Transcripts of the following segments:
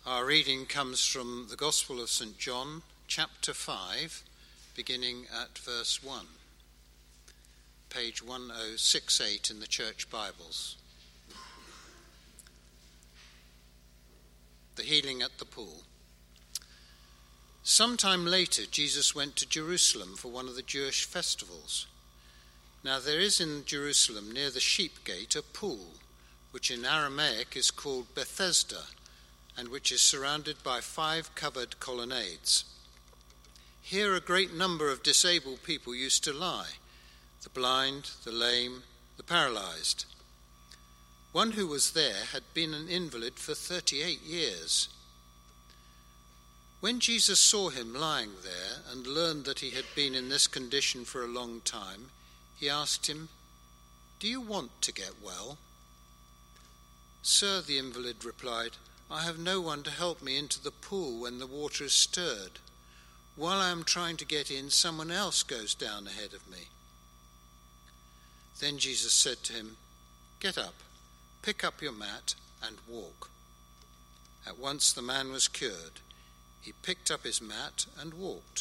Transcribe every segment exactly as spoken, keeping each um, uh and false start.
Our reading comes from the Gospel of Saint John, chapter five, beginning at verse one, page ten sixty-eight in the Church Bibles. The healing at the pool. Sometime later, Jesus went to Jerusalem for one of the Jewish festivals. Now there is in Jerusalem, near the sheep gate, a pool, which in Aramaic is called Bethesda, and which is surrounded by five covered colonnades. Here a great number of disabled people used to lie, the blind, the lame, the paralyzed. One who was there had been an invalid for thirty-eight years. When Jesus saw him lying there and learned that he had been in this condition for a long time, he asked him, "Do you want to get well?" "Sir," the invalid replied, "I have no one to help me into the pool when the water is stirred. While I am trying to get in, someone else goes down ahead of me." Then Jesus said to him, "Get up, pick up your mat and walk." At once the man was cured. He picked up his mat and walked.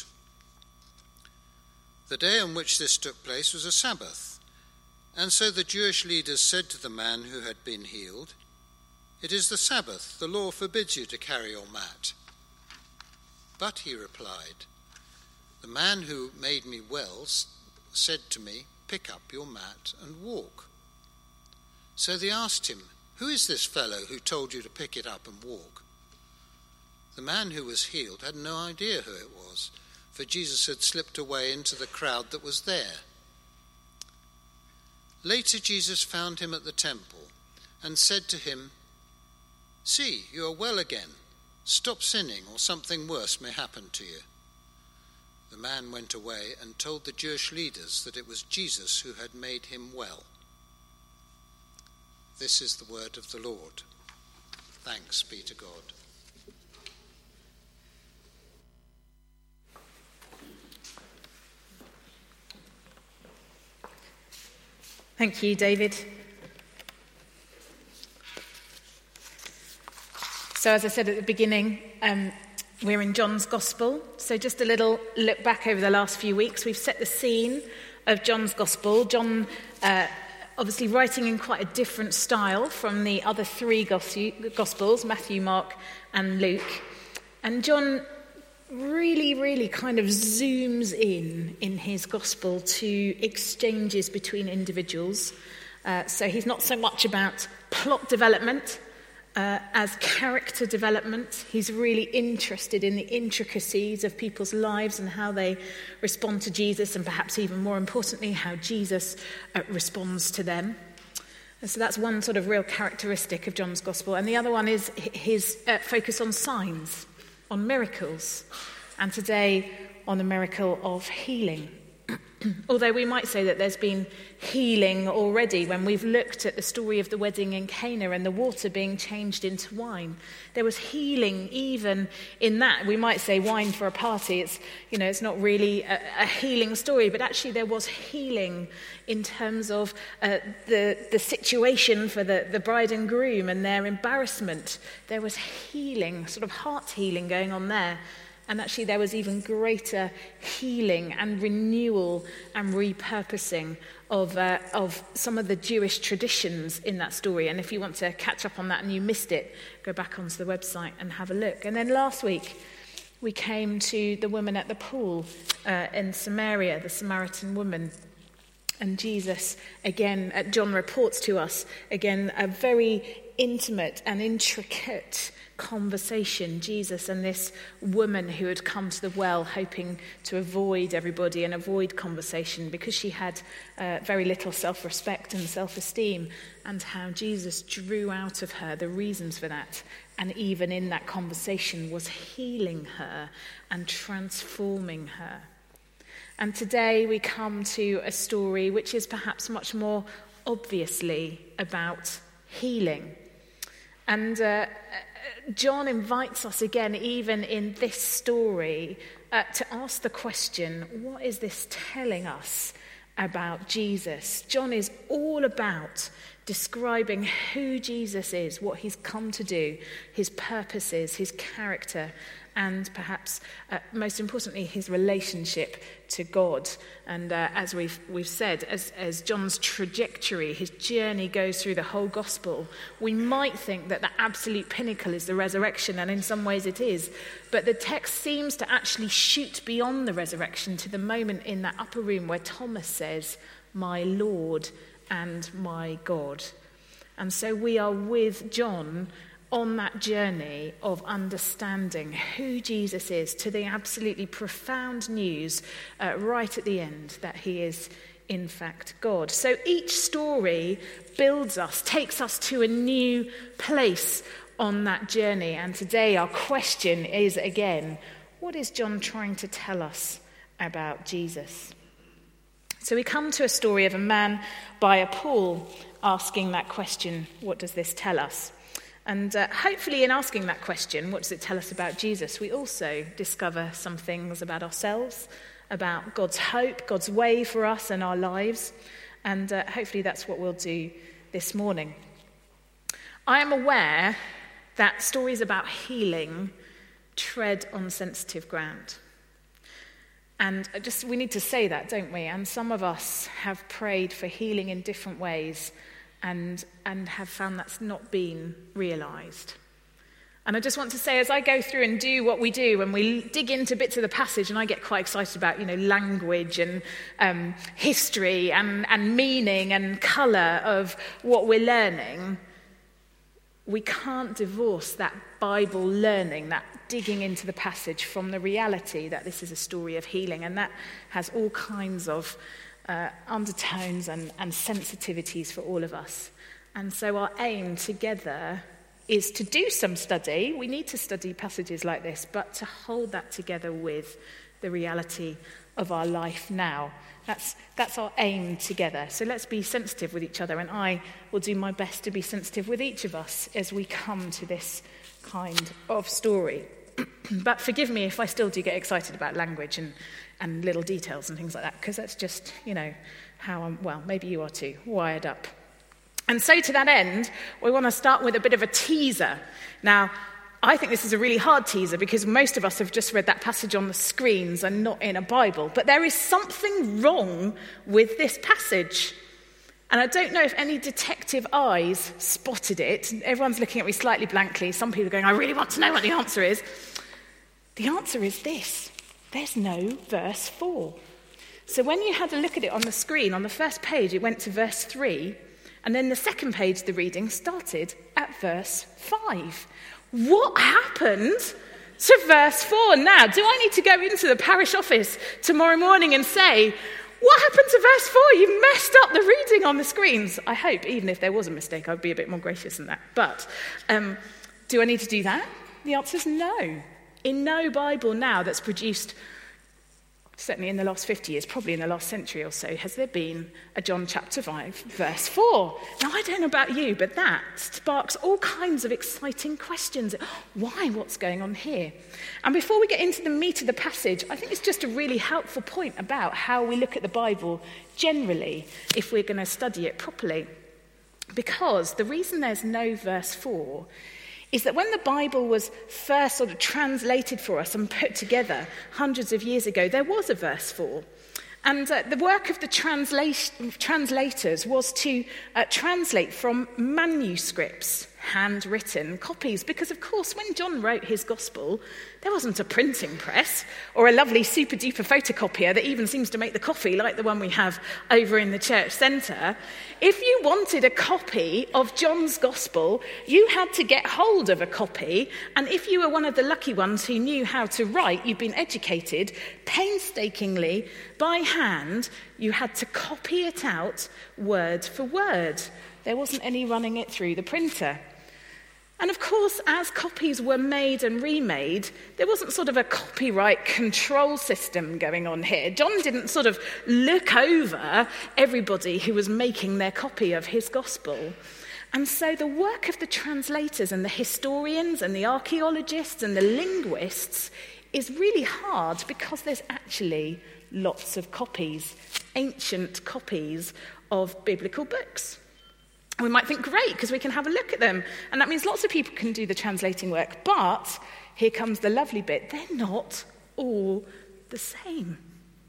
The day on which this took place was a Sabbath, and so the Jewish leaders said to the man who had been healed, "It is the Sabbath. The law forbids you to carry your mat." But he replied, "The man who made me well said to me, 'Pick up your mat and walk.'" So they asked him, "Who is this fellow who told you to pick it up and walk?" The man who was healed had no idea who it was, for Jesus had slipped away into the crowd that was there. Later Jesus found him at the temple and said to him, "See, you are well again. Stop sinning, or something worse may happen to you." The man went away and told the Jewish leaders that it was Jesus who had made him well. This is the word of the Lord. Thanks be to God. Thank you, David. So as I said at the beginning, um, we're in John's Gospel. So just a little look back over the last few weeks. We've set the scene of John's Gospel. John uh, obviously writing in quite a different style from the other three Gospels, Matthew, Mark and Luke. And John really, really kind of zooms in in his Gospel to exchanges between individuals. Uh, so he's not so much about plot development Uh, as character development. He's really interested in the intricacies of people's lives and how they respond to Jesus, and perhaps even more importantly, how Jesus uh, responds to them. And so that's one sort of real characteristic of John's Gospel. And the other one is his uh, focus on signs, on miracles, and today on the miracle of healing. Although we might say that there's been healing already when we've looked at the story of the wedding in Cana and the water being changed into wine. There was healing even in that. We might say wine for a party. It's, you know, it's not really a, a healing story, but actually there was healing in terms of uh, the, the situation for the, the bride and groom and their embarrassment. There was healing, sort of heart healing going on there. And actually there was even greater healing and renewal and repurposing of uh, of some of the Jewish traditions in that story. And if you want to catch up on that and you missed it, go back onto the website and have a look. And then last week, we came to the woman at the pool uh, in Samaria, the Samaritan woman. And Jesus, again, uh, John reports to us, again, a very intimate and intricate conversation. Jesus and this woman who had come to the well hoping to avoid everybody and avoid conversation because she had uh, very little self-respect and self-esteem, and how Jesus drew out of her the reasons for that, and even in that conversation was healing her and transforming her. And today we come to a story which is perhaps much more obviously about healing. And uh, John invites us again, even in this story, uh, to ask the question, what is this telling us about Jesus? John is all about describing who Jesus is, what he's come to do, his purposes, his character, and perhaps, uh, most importantly, his relationship to God. And uh, as we've we've said, as, as John's trajectory, his journey goes through the whole gospel, we might think that the absolute pinnacle is the resurrection, and in some ways it is. But the text seems to actually shoot beyond the resurrection to the moment in that upper room where Thomas says, "My Lord and my God." And so we are with John on that journey of understanding who Jesus is, to the absolutely profound news uh, right at the end that he is in fact God. So each story builds us, takes us to a new place on that journey. And today our question is again, what is John trying to tell us about Jesus? So we come to a story of a man by a pool asking that question, what does this tell us? And uh, hopefully in asking that question, what does it tell us about Jesus, we also discover some things about ourselves, about God's hope, God's way for us and our lives. And uh, hopefully that's what we'll do this morning. I am aware that stories about healing tread on sensitive ground. And just we need to say that, don't we? And some of us have prayed for healing in different ways and and have found that's not been realised. And I just want to say, as I go through and do what we do when we dig into bits of the passage, and I get quite excited about, you know, language and um, history and, and meaning and colour of what we're learning, we can't divorce that Bible learning, that digging into the passage from the reality that this is a story of healing, and that has all kinds of uh, undertones and, and sensitivities for all of us. And so our aim together is to do some study. We need to study passages like this, but to hold that together with the reality of our life now. That's that's our aim together. So let's be sensitive with each other, and I will do my best to be sensitive with each of us as we come to this kind of story. But forgive me if I still do get excited about language and, and little details and things like that, because that's just, you know, how I'm, well, maybe you are too, wired up. And so to that end, we want to start with a bit of a teaser. Now, I think this is a really hard teaser because most of us have just read that passage on the screens and not in a Bible. But there is something wrong with this passage. And I don't know if any detective eyes spotted it. Everyone's looking at me slightly blankly. Some people are going, I really want to know what the answer is. The answer is this. There's no verse four. So when you had a look at it on the screen, on the first page, it went to verse three. And then the second page, the reading started at verse five. What happened to verse four? Now, do I need to go into the parish office tomorrow morning and say, what happened to verse four? You messed up the reading on the screens. I hope, even if there was a mistake, I'd be a bit more gracious than that. But um, do I need to do that? The answer is no. In no Bible now that's produced, certainly in the last fifty years, probably in the last century or so, has there been a John chapter five, verse four. Now, I don't know about you, but that sparks all kinds of exciting questions. Why? What's going on here? And before we get into the meat of the passage, I think it's just a really helpful point about how we look at the Bible generally if we're going to study it properly. Because the reason there's no verse four is that when the Bible was first sort of translated for us and put together hundreds of years ago, there was a verse four. And uh, the work of the transla- translators was to uh, translate from manuscripts, handwritten copies, because of course when John wrote his gospel, there wasn't a printing press or a lovely super duper photocopier that even seems to make the coffee like the one we have over in the church centre. If you wanted a copy of John's gospel, you had to get hold of a copy, and if you were one of the lucky ones who knew how to write, you'd been educated, painstakingly by hand, you had to copy it out word for word. There wasn't any running it through the printer. And of course, as copies were made and remade, there wasn't sort of a copyright control system going on here. John didn't sort of look over everybody who was making their copy of his gospel. And so the work of the translators and the historians and the archaeologists and the linguists is really hard because there's actually lots of copies, ancient copies of biblical books. We might think, great, because we can have a look at them. And that means lots of people can do the translating work. But here comes the lovely bit. They're not all the same.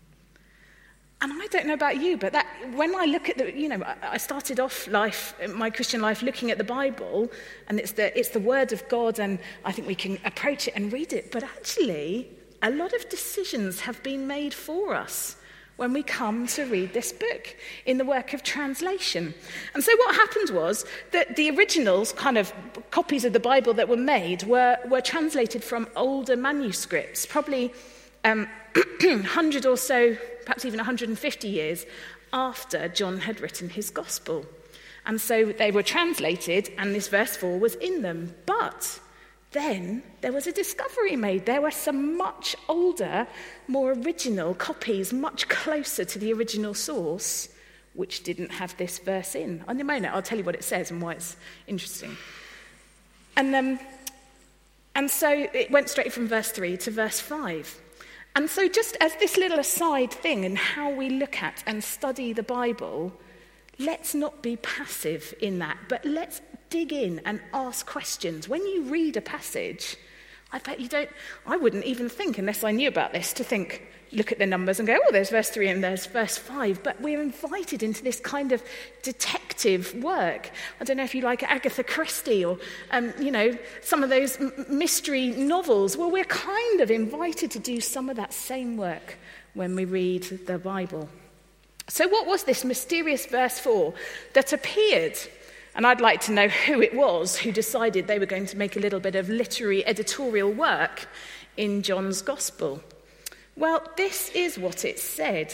And I don't know about you, but that when I look at the, you know, I started off life, my Christian life, looking at the Bible, and it's the it's the Word of God, and I think we can approach it and read it. But actually, a lot of decisions have been made for us when we come to read this book in the work of translation. And so what happened was that the originals, kind of copies of the Bible that were made, were, were translated from older manuscripts, probably um, one hundred or so, perhaps even one hundred fifty years after John had written his gospel. And so they were translated, and this verse four was in them. But then there was a discovery made. There were some much older, more original copies, much closer to the original source, which didn't have this verse in. In a moment, I'll tell you what it says and why it's interesting. And, um, and so it went straight from verse three to verse five. And so just as this little aside thing in how we look at and study the Bible, let's not be passive in that, but let's dig in and ask questions. When you read a passage, I bet you don't, I wouldn't even think, unless I knew about this, to think, look at the numbers and go, oh, there's verse three and there's verse five. But we're invited into this kind of detective work. I don't know if you like Agatha Christie or, um, you know, some of those m- mystery novels. Well, we're kind of invited to do some of that same work when we read the Bible. So what was this mysterious verse four that appeared? And I'd like to know who it was who decided they were going to make a little bit of literary editorial work in John's Gospel. Well, this is what it said.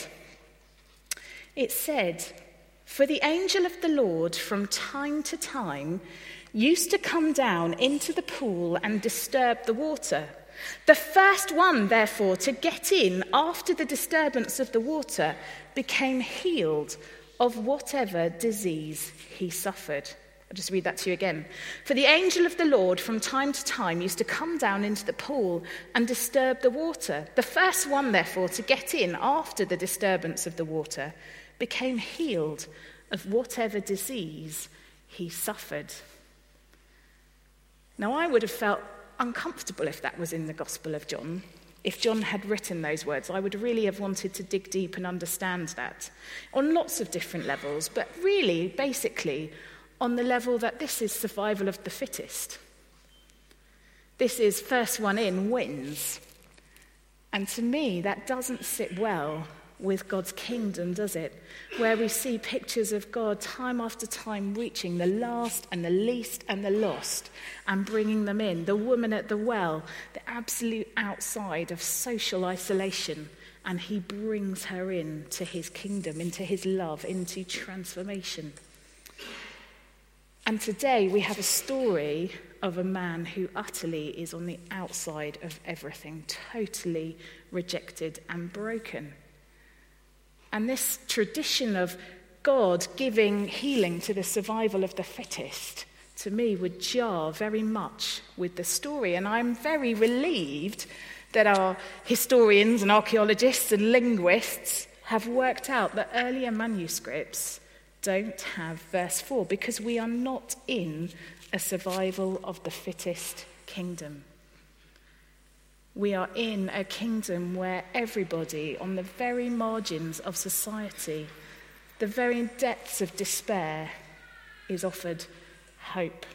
It said, "For the angel of the Lord from time to time used to come down into the pool and disturb the water. The first one, therefore, to get in after the disturbance of the water became healed of whatever disease he suffered." I'll just read that to you again. "For the angel of the Lord from time to time used to come down into the pool and disturb the water. The first one, therefore, to get in after the disturbance of the water became healed of whatever disease he suffered." Now, I would have felt uncomfortable if that was in the Gospel of John. If John had written those words, I would really have wanted to dig deep and understand that on lots of different levels, but really, basically, on the level that this is survival of the fittest. This is first one in wins. And to me, that doesn't sit well with God's kingdom, does it? Where we see pictures of God time after time reaching the last and the least and the lost and bringing them in. The woman at the well, the absolute outside of social isolation, and he brings her in to his kingdom, into his love, into transformation. And today we have a story of a man who utterly is on the outside of everything, totally rejected and broken. And this tradition of God giving healing to the survival of the fittest, to me, would jar very much with the story. And I'm very relieved that our historians and archaeologists and linguists have worked out that earlier manuscripts don't have verse four, because we are not in a survival of the fittest kingdom. We are in a kingdom where everybody on the very margins of society, the very depths of despair, is offered hope.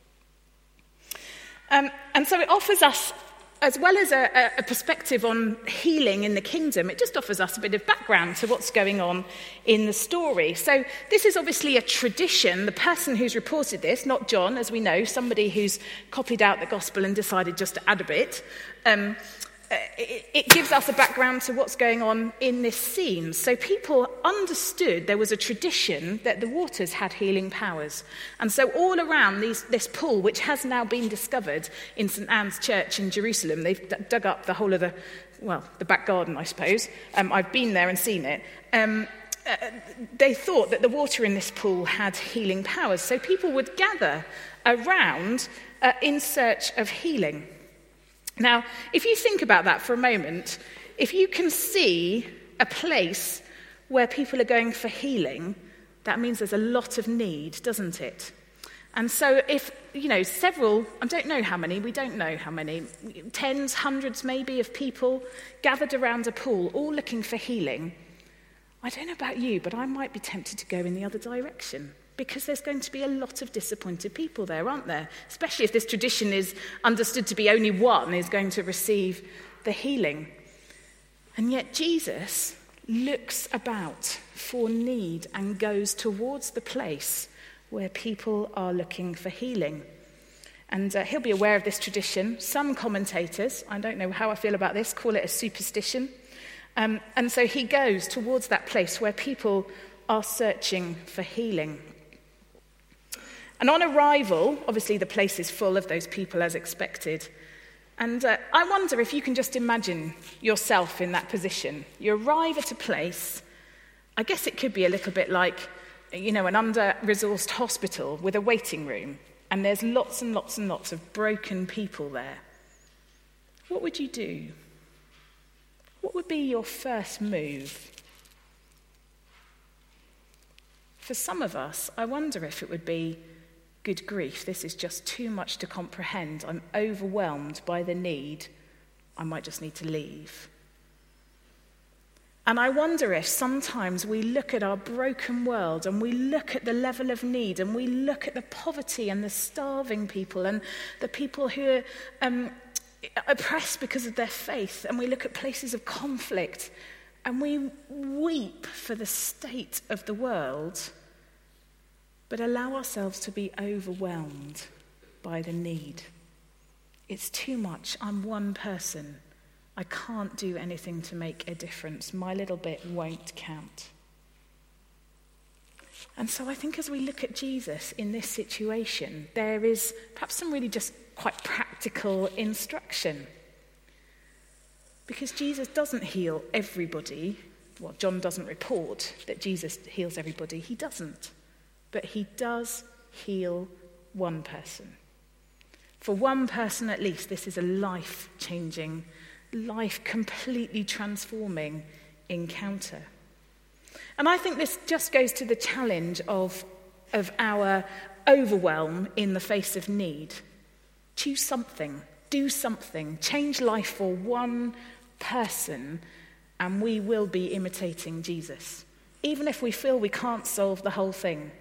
Um, and so it offers us, as well as a, a perspective on healing in the kingdom, it just offers us a bit of background to what's going on in the story. So this is obviously a tradition. The person who's reported this, not John, as we know, somebody who's copied out the gospel and decided just to add a bit, um, it, it gives us a background to what's going on in this scene. So people understood there was a tradition that the waters had healing powers. And so all around these, this pool, which has now been discovered in St Anne's Church in Jerusalem, they've d- dug up the whole of the, well, the back garden, I suppose. Um, I've been there and seen it. Um, uh, they thought that the water in this pool had healing powers. So people would gather around uh, in search of healing. Now, if you think about that for a moment, if you can see a place where people are going for healing, that means there's a lot of need, doesn't it? And so if, you know, several, I don't know how many, we don't know how many, tens, hundreds maybe of people gathered around a pool, all looking for healing, I don't know about you, but I might be tempted to go in the other direction, because there's going to be a lot of disappointed people there, aren't there? Especially if this tradition is understood to be only one is going to receive the healing. And yet Jesus looks about for need and goes towards the place where people are looking for healing. And uh, he'll be aware of this tradition. Some commentators, I don't know how I feel about this, call it a superstition. Um, and so he goes towards that place where people are searching for healing. And on arrival, obviously the place is full of those people as expected. And uh, I wonder if you can just imagine yourself in that position. You arrive at a place, I guess it could be a little bit like, you know, an under-resourced hospital with a waiting room, and there's lots and lots and lots of broken people there. What would you do? What would be your first move? For some of us, I wonder if it would be, good grief, this is just too much to comprehend. I'm overwhelmed by the need. I might just need to leave. And I wonder if sometimes we look at our broken world and we look at the level of need and we look at the poverty and the starving people and the people who are um, oppressed because of their faith, and we look at places of conflict and we weep for the state of the world, but allow ourselves to be overwhelmed by the need. It's too much. I'm one person. I can't do anything to make a difference. My little bit won't count. And so I think as we look at Jesus in this situation, there is perhaps some really just quite practical instruction. Because Jesus doesn't heal everybody. Well, John doesn't report that Jesus heals everybody. He doesn't. But he does heal one person. For one person at least, this is a life-changing, life completely transforming encounter. And I think this just goes to the challenge of, of our overwhelm in the face of need. Choose something, do something, change life for one person, and we will be imitating Jesus. Even if we feel we can't solve the whole thing.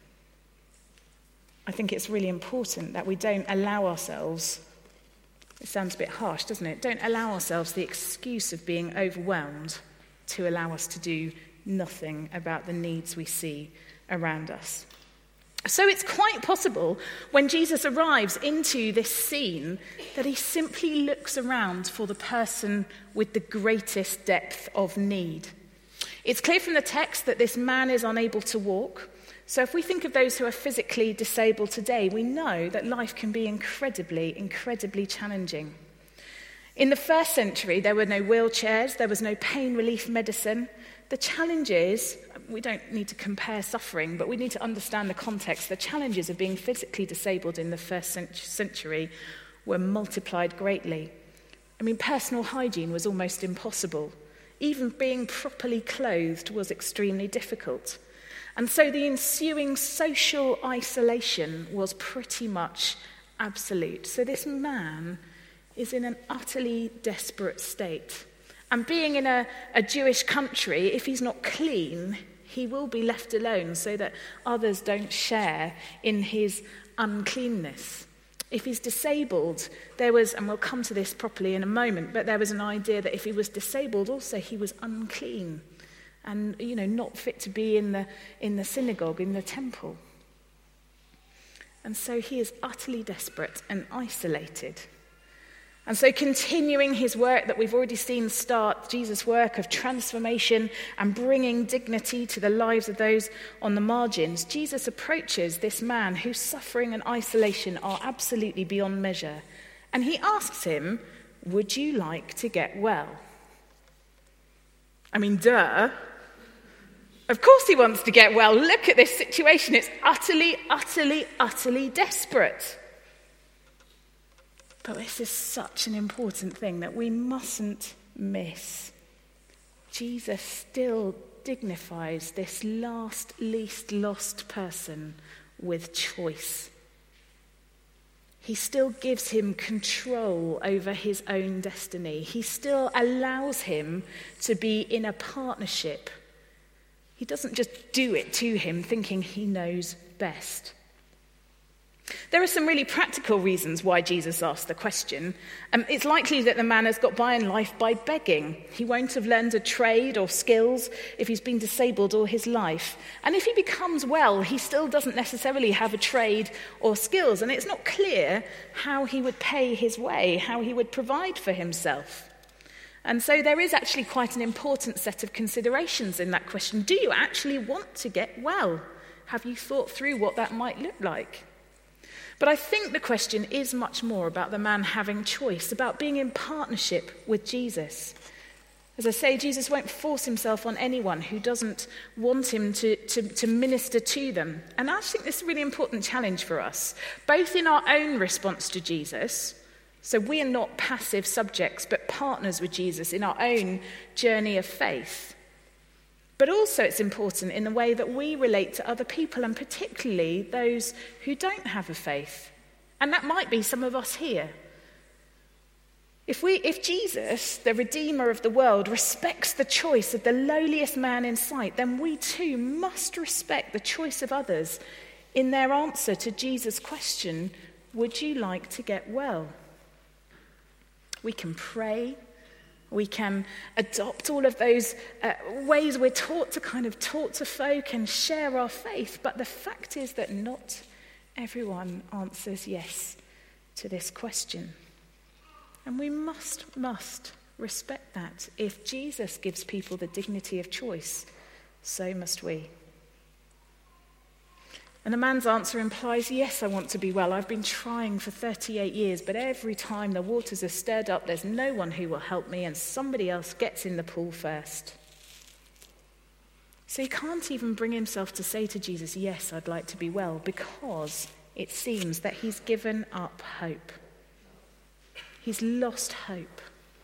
I think it's really important that we don't allow ourselves, it sounds a bit harsh, doesn't it? Don't allow ourselves the excuse of being overwhelmed to allow us to do nothing about the needs we see around us. So it's quite possible when Jesus arrives into this scene that he simply looks around for the person with the greatest depth of need. It's clear from the text that this man is unable to walk. So if we think of those who are physically disabled today, we know that life can be incredibly, incredibly challenging. In the first century, there were no wheelchairs, there was no pain relief medicine. The challenge is, we don't need to compare suffering, but we need to understand the context. The challenges of being physically disabled in the first century were multiplied greatly. I mean, personal hygiene was almost impossible. Even being properly clothed was extremely difficult. And so the ensuing social isolation was pretty much absolute. So this man is in an utterly desperate state. And being in a, a Jewish country, if he's not clean, he will be left alone so that others don't share in his uncleanness. If he's disabled, there was, and we'll come to this properly in a moment, but there was an idea that if he was disabled, also he was unclean. And, you know, not fit to be in the in the synagogue, in the temple. And so he is utterly desperate and isolated. And so continuing his work that we've already seen start, Jesus' work of transformation and bringing dignity to the lives of those on the margins, Jesus approaches this man whose suffering and isolation are absolutely beyond measure. And he asks him, would you like to get well? I mean, duh. Of course he wants to get well. Look at this situation. It's utterly, utterly, utterly desperate. But this is such an important thing that we mustn't miss. Jesus still dignifies this last, least lost person with choice. He still gives him control over his own destiny. He still allows him to be in a partnership. He doesn't just do it to him, thinking he knows best. There are some really practical reasons why Jesus asked the question. Um, it's likely that the man has got by in life by begging. He won't have learned a trade or skills if he's been disabled all his life. And if he becomes well, he still doesn't necessarily have a trade or skills. And it's not clear how he would pay his way, how he would provide for himself. And so there is actually quite an important set of considerations in that question. Do you actually want to get well? Have you thought through what that might look like? But I think the question is much more about the man having choice, about being in partnership with Jesus. As I say, Jesus won't force himself on anyone who doesn't want him to, to, to minister to them. And I think this is a really important challenge for us, both in our own response to Jesus. So we are not passive subjects, but partners with Jesus in our own journey of faith. But also it's important in the way that we relate to other people, and particularly those who don't have a faith. And that might be some of us here. If we, if Jesus, the Redeemer of the world, respects the choice of the lowliest man in sight, then we too must respect the choice of others in their answer to Jesus' question, would you like to get well? We can pray. We can adopt all of those uh, ways we're taught to kind of talk to folk and share our faith. But the fact is that not everyone answers yes to this question. And we must, must respect that. If Jesus gives people the dignity of choice, so must we. And the man's answer implies, yes, I want to be well. I've been trying for thirty-eight years, but every time the waters are stirred up, there's no one who will help me, and somebody else gets in the pool first. So he can't even bring himself to say to Jesus, yes, I'd like to be well, because it seems that he's given up hope. He's lost hope.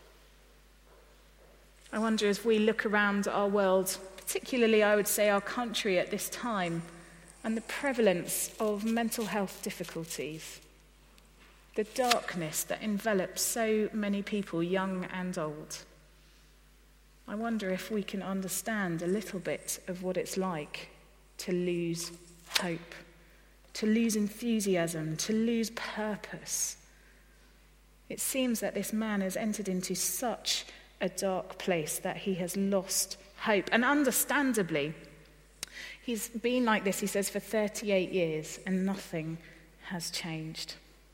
I wonder, as we look around our world, particularly I would say our country at this time, and the prevalence of mental health difficulties, the darkness that envelops so many people, young and old. I wonder if we can understand a little bit of what it's like to lose hope, to lose enthusiasm, to lose purpose. It seems that this man has entered into such a dark place that he has lost hope. And understandably, he's been like this, he says, for thirty-eight years, and nothing has changed.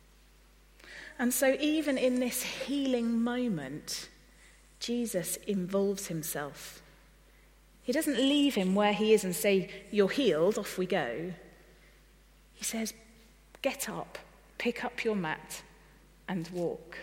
And so even in this healing moment, Jesus involves himself. He doesn't leave him where he is and say, you're healed, off we go. He says, get up, pick up your mat, and walk.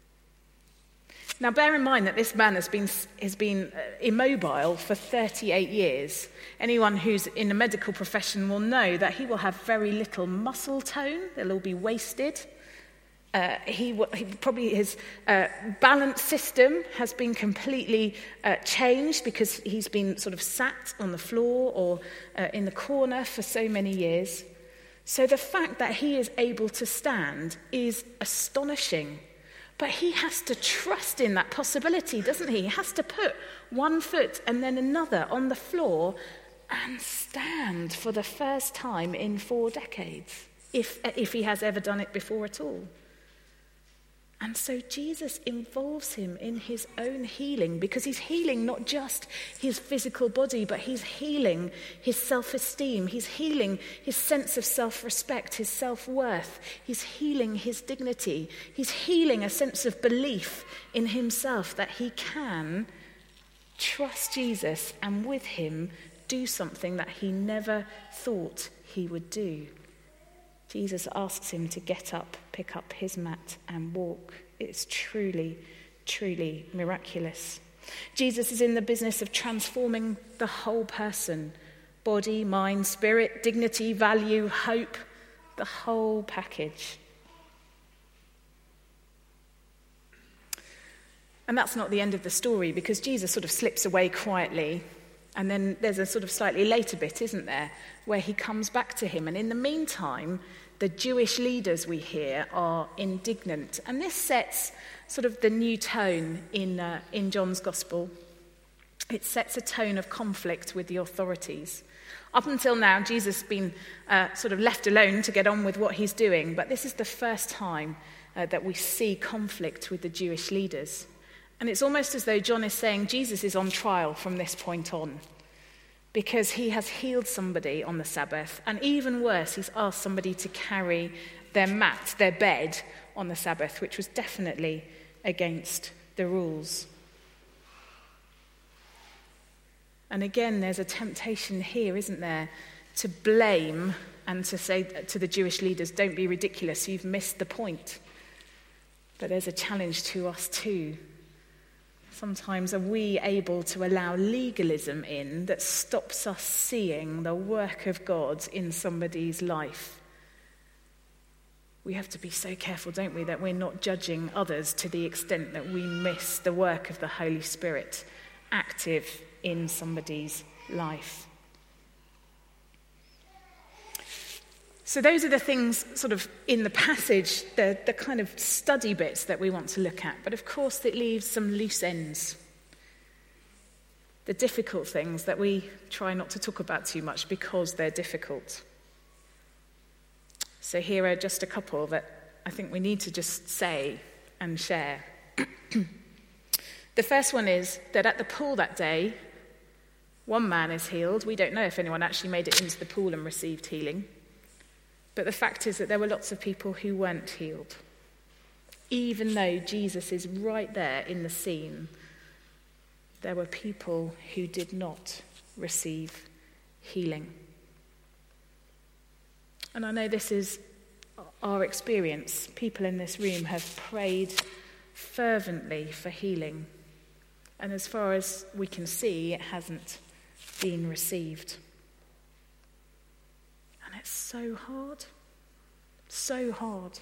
Now, bear in mind that this man has been, has been immobile for thirty-eight years. Anyone who's in the medical profession will know that he will have very little muscle tone. They'll all be wasted. Uh, he, he probably his uh, balance system has been completely uh, changed because he's been sort of sat on the floor or uh, in the corner for so many years. So the fact that he is able to stand is astonishing. But he has to trust in that possibility, doesn't he? He has to put one foot and then another on the floor and stand for the first time in four decades, if, if he has ever done it before at all. And so Jesus involves him in his own healing, because he's healing not just his physical body, but he's healing his self-esteem. He's healing his sense of self-respect, his self-worth. He's healing his dignity. He's healing a sense of belief in himself that he can trust Jesus and with him do something that he never thought he would do. Jesus asks him to get up, pick up his mat, and walk. It's truly, truly miraculous. Jesus is in the business of transforming the whole person: body, mind, spirit, dignity, value, hope, the whole package. And that's not the end of the story, because Jesus sort of slips away quietly. And then there's a sort of slightly later bit, isn't there, where he comes back to him. And in the meantime, the Jewish leaders, we hear, are indignant. And this sets sort of the new tone in, uh, in John's Gospel. It sets a tone of conflict with the authorities. Up until now, Jesus has been uh, sort of left alone to get on with what he's doing. But this is the first time uh, that we see conflict with the Jewish leaders. And it's almost as though John is saying Jesus is on trial from this point on, because he has healed somebody on the Sabbath, and even worse, he's asked somebody to carry their mat, their bed, on the Sabbath, which was definitely against the rules. And again, there's a temptation here, isn't there, to blame and to say to the Jewish leaders, don't be ridiculous, you've missed the point. But there's a challenge to us too. Sometimes are we able to allow legalism in that stops us seeing the work of God in somebody's life? We have to be so careful, don't we, that we're not judging others to the extent that we miss the work of the Holy Spirit active in somebody's life. So those are the things sort of in the passage, the, the kind of study bits that we want to look at. But of course it leaves some loose ends. The difficult things that we try not to talk about too much because they're difficult. So here are just a couple that I think we need to just say and share. The first one is that at the pool that day, one man is healed. We don't know if anyone actually made it into the pool and received healing. But the fact is that there were lots of people who weren't healed. Even though Jesus is right there in the scene, there were people who did not receive healing. And I know this is our experience. People in this room have prayed fervently for healing. And as far as we can see, it hasn't been received. And it's so hard, so hard.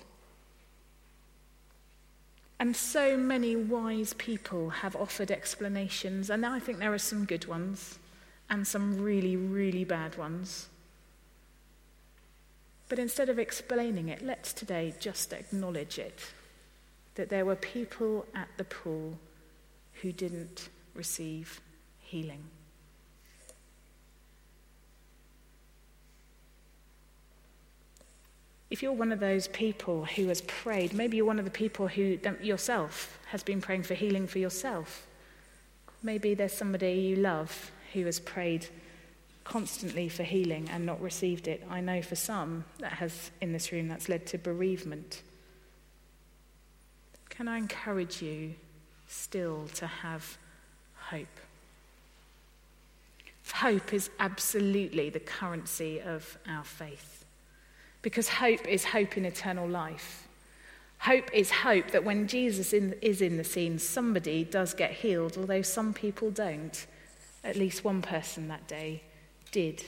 And so many wise people have offered explanations, and I think there are some good ones and some really, really bad ones. But instead of explaining it, let's today just acknowledge it, that there were people at the pool who didn't receive healing. If you're one of those people who has prayed, maybe you're one of the people who yourself has been praying for healing for yourself. Maybe there's somebody you love who has prayed constantly for healing and not received it. I know for some that has, in this room, that's led to bereavement. Can I encourage you still to have hope? Hope is absolutely the currency of our faith. Because hope is hope in eternal life. Hope is hope that when Jesus in, is in the scene, somebody does get healed, although some people don't. At least one person that day did.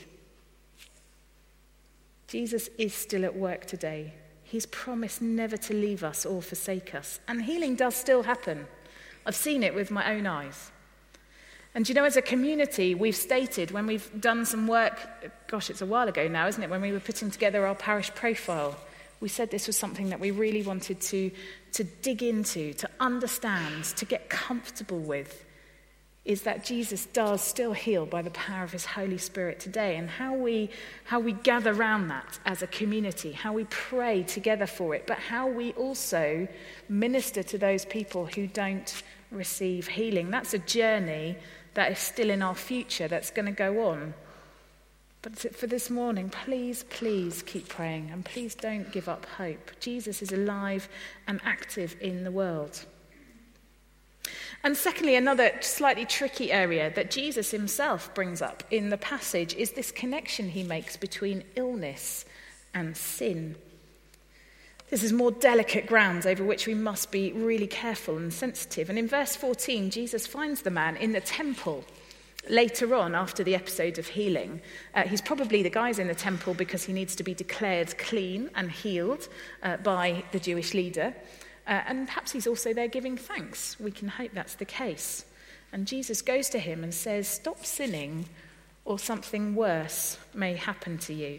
Jesus is still at work today. He's promised never to leave us or forsake us. And healing does still happen. I've seen it with my own eyes. And you know, as a community, we've stated when we've done some work, gosh, it's a while ago now, isn't it, when we were putting together our parish profile, we said this was something that we really wanted to, to dig into, to understand, to get comfortable with, is that Jesus does still heal by the power of his Holy Spirit today, and how we, how we gather around that as a community, how we pray together for it, but how we also minister to those people who don't receive healing. That's a journey that is still in our future, that's going to go on. But for this morning, please, please keep praying, and please don't give up hope. Jesus is alive and active in the world. And secondly, another slightly tricky area that Jesus himself brings up in the passage is this connection he makes between illness and sin. This is more delicate ground over which we must be really careful and sensitive. And in verse fourteen, Jesus finds the man in the temple later on after the episode of healing. Uh, he's probably the guy's in the temple because he needs to be declared clean and healed uh, by the Jewish leader. Uh, and perhaps he's also there giving thanks. We can hope that's the case. And Jesus goes to him and says, stop sinning, or something worse may happen to you.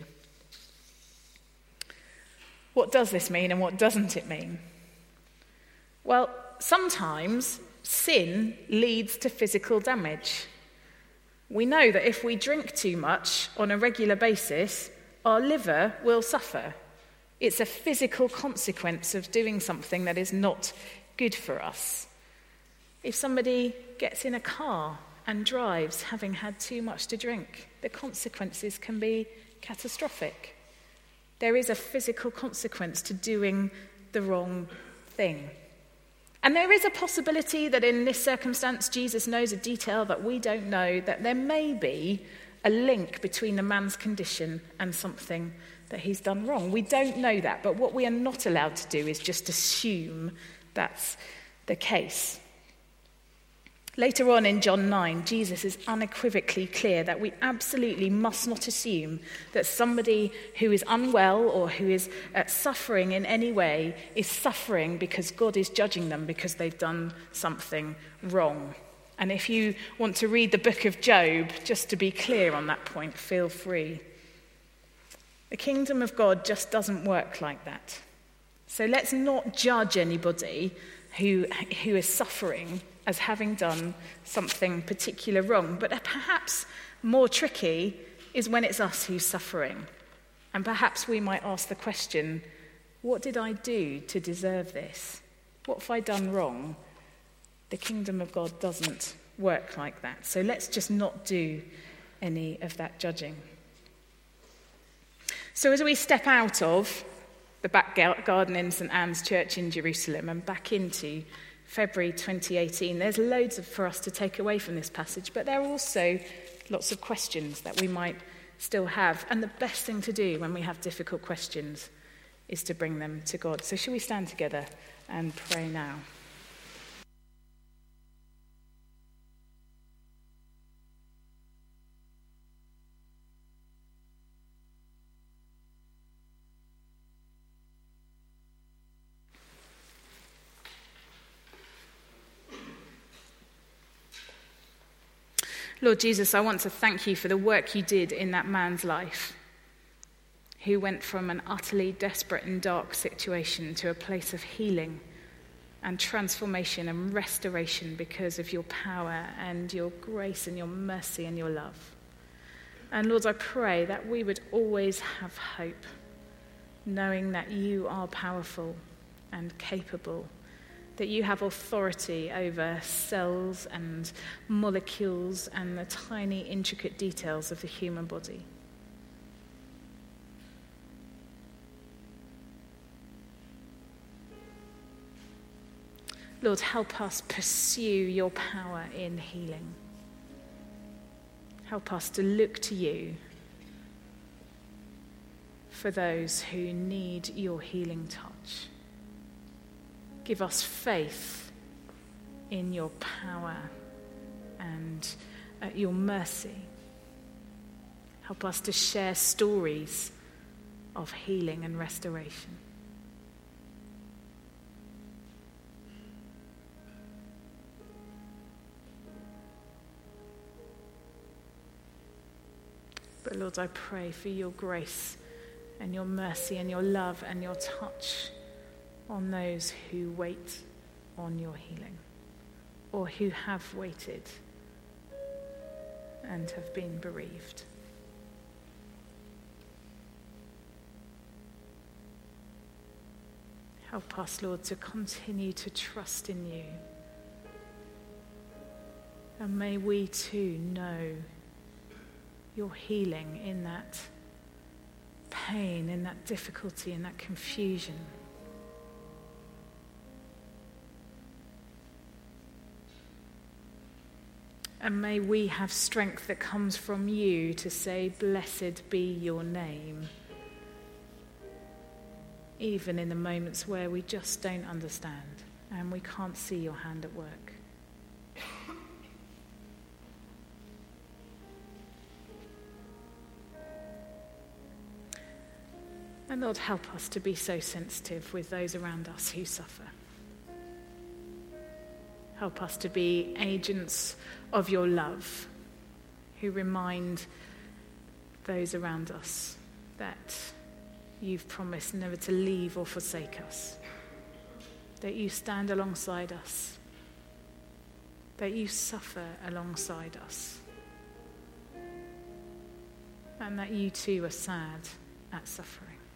What does this mean and what doesn't it mean? Well, sometimes sin leads to physical damage. We know that if we drink too much on a regular basis, our liver will suffer. It's a physical consequence of doing something that is not good for us. If somebody gets in a car and drives having had too much to drink, the consequences can be catastrophic. There is a physical consequence to doing the wrong thing. And there is a possibility that in this circumstance, Jesus knows a detail that we don't know, that there may be a link between the man's condition and something that he's done wrong. We don't know that, but what we are not allowed to do is just assume that's the case. Later on in John nine, Jesus is unequivocally clear that we absolutely must not assume that somebody who is unwell or who is uh, suffering in any way is suffering because God is judging them because they've done something wrong. And if you want to read the book of Job, just to be clear on that point, feel free. The kingdom of God just doesn't work like that. So let's not judge anybody who, who is suffering as having done something particular wrong. But perhaps more tricky is when it's us who's suffering. And perhaps we might ask the question, what did I do to deserve this? What have I done wrong? The kingdom of God doesn't work like that. So let's just not do any of that judging. So as we step out of the back garden in St Anne's Church in Jerusalem and back into February twenty eighteen, there's loads of, for us to take away from this passage, but there are also lots of questions that we might still have. And the best thing to do when we have difficult questions is to bring them to God. So shall we stand together and pray now? Lord Jesus, I want to thank you for the work you did in that man's life, who went from an utterly desperate and dark situation to a place of healing and transformation and restoration because of your power and your grace and your mercy and your love. And Lord, I pray that we would always have hope, knowing that you are powerful and capable, that you have authority over cells and molecules and the tiny, intricate details of the human body. Lord, help us pursue your power in healing. Help us to look to you for those who need your healing touch. Give us faith in your power and uh, your mercy. Help us to share stories of healing and restoration. But Lord, I pray for your grace and your mercy and your love and your touch on those who wait on your healing, or who have waited and have been bereaved. Help us, Lord, to continue to trust in you. And may we too know your healing in that pain, in that difficulty, in that confusion. And may we have strength that comes from you to say, blessed be your name, even in the moments where we just don't understand and we can't see your hand at work. And Lord, help us to be so sensitive with those around us who suffer. Help us to be agents of your love who remind those around us that you've promised never to leave or forsake us, that you stand alongside us, that you suffer alongside us, and that you too are sad at suffering.